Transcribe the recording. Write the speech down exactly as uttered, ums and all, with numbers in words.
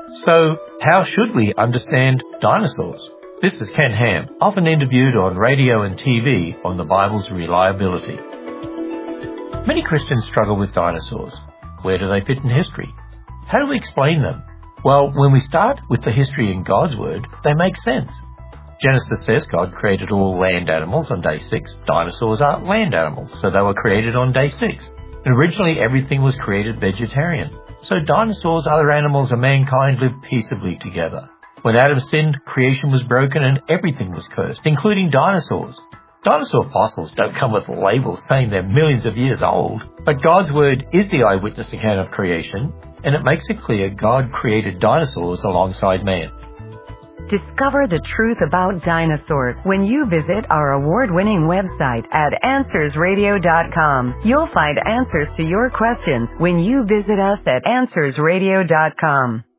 So, how should we understand dinosaurs? This is Ken Ham, often interviewed on radio and T V on the Bible's reliability. Many Christians struggle with dinosaurs. Where do they fit in history? How do we explain them? Well, when we start with the history in God's Word, they make sense. Genesis says God created all land animals on day six. Dinosaurs aren't land animals, so they were created on day six. And originally everything was created vegetarian. So dinosaurs, other animals, and mankind lived peaceably together. When Adam sinned, creation was broken and everything was cursed, including dinosaurs. Dinosaur fossils don't come with labels saying they're millions of years old, but God's Word is the eyewitness account of creation, and it makes it clear God created dinosaurs alongside man. Discover the truth about dinosaurs when you visit our award-winning website at answers radio dot com. You'll find answers to your questions when you visit us at answers radio dot com.